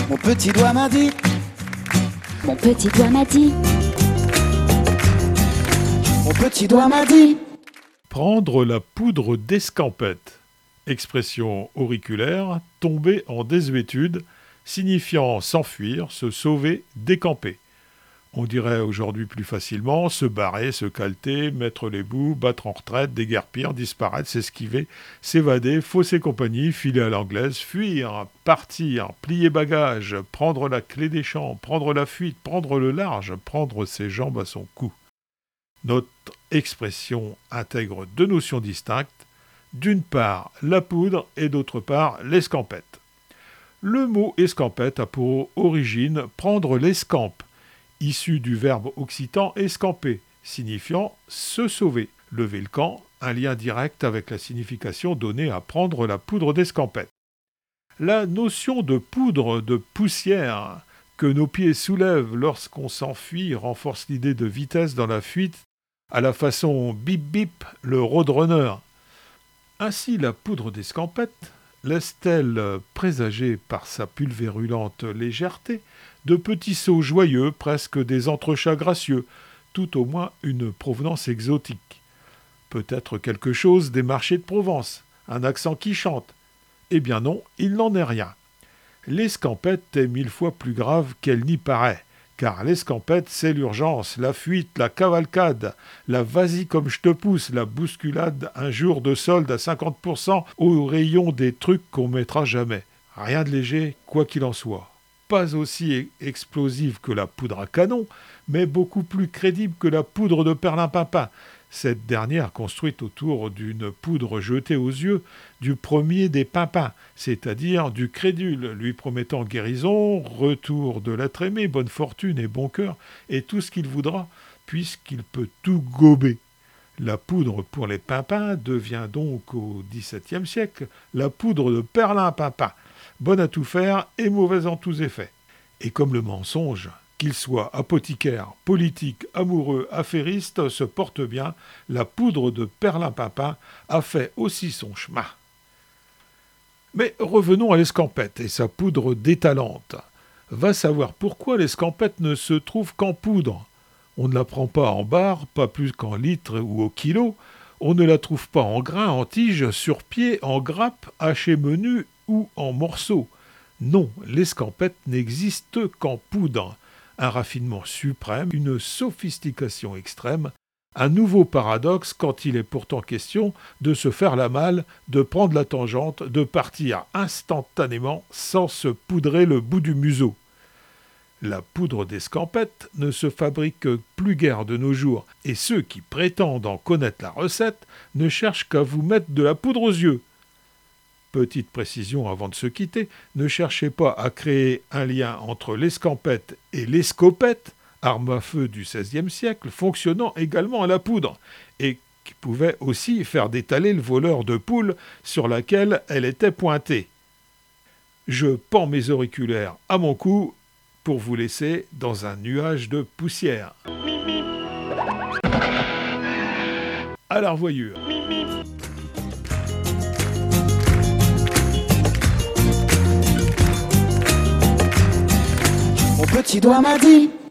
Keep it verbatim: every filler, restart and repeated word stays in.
Mon petit doigt m'a dit. Mon petit doigt m'a dit. Mon petit doigt m'a dit. Prendre la poudre d'escampette. Expression auriculaire, tomber en désuétude, signifiant s'enfuir, se sauver, décamper. On dirait aujourd'hui plus facilement se barrer, se calter, mettre les bouts, battre en retraite, déguerpir, disparaître, s'esquiver, s'évader, fausser compagnie, filer à l'anglaise, fuir, partir, plier bagages, prendre la clé des champs, prendre la fuite, prendre le large, prendre ses jambes à son cou. Notre expression intègre deux notions distinctes, d'une part la poudre et d'autre part l'escampette. Le mot escampette a pour origine prendre l'escampe, issu du verbe occitan escamper, signifiant se sauver, lever le camp, un lien direct avec la signification donnée à prendre la poudre d'escampette. La notion de poudre, de poussière, que nos pieds soulèvent lorsqu'on s'enfuit renforce l'idée de vitesse dans la fuite, à la façon bip bip, le roadrunner. Ainsi la poudre d'escampette laisse-t-elle présager par sa pulvérulente légèreté de petits sauts joyeux, presque des entrechats gracieux, tout au moins une provenance exotique. Peut-être quelque chose des marchés de Provence, un accent qui chante. Eh bien non, il n'en est rien. L'escampette est mille fois plus grave qu'elle n'y paraît, car l'escampette, c'est l'urgence, la fuite, la cavalcade, la vas-y comme je te pousse, la bousculade, un jour de solde à cinquante pour cent au rayon des trucs qu'on mettra jamais. Rien de léger, quoi qu'il en soit. Pas aussi explosive que la poudre à canon, mais beaucoup plus crédible que la poudre de perlimpinpin, cette dernière construite autour d'une poudre jetée aux yeux du premier des pimpins, c'est-à-dire du crédule, lui promettant guérison, retour de l'être aimé, bonne fortune et bon cœur, et tout ce qu'il voudra, puisqu'il peut tout gober. La poudre pour les pimpins devient donc au dix-septième siècle la poudre de perlimpinpin, bonne à tout faire et mauvaise en tous effets. Et comme le mensonge, qu'il soit apothicaire, politique, amoureux, affairiste, se porte bien, la poudre de perlimpinpin a fait aussi son chemin. Mais revenons à l'escampette et sa poudre détalente. Va savoir pourquoi l'escampette ne se trouve qu'en poudre. On ne la prend pas en barre, pas plus qu'en litres ou au kilo. On ne la trouve pas en grains, en tiges, sur pied, en grappes, hachées menues ou en morceaux. Non, l'escampette n'existe qu'en poudre. Un raffinement suprême, une sophistication extrême, un nouveau paradoxe quand il est pourtant question de se faire la malle, de prendre la tangente, de partir instantanément sans se poudrer le bout du museau. La poudre d'escampette ne se fabrique plus guère de nos jours, et ceux qui prétendent en connaître la recette ne cherchent qu'à vous mettre de la poudre aux yeux. Petite précision avant de se quitter, ne cherchez pas à créer un lien entre l'escampette et l'escopette, arme à feu du seizième siècle, fonctionnant également à la poudre, et qui pouvait aussi faire détaler le voleur de poules sur laquelle elle était pointée. Je pends mes auriculaires à mon cou pour vous laisser dans un nuage de poussière. À la revoyure. Mon petit doigt m'a dit.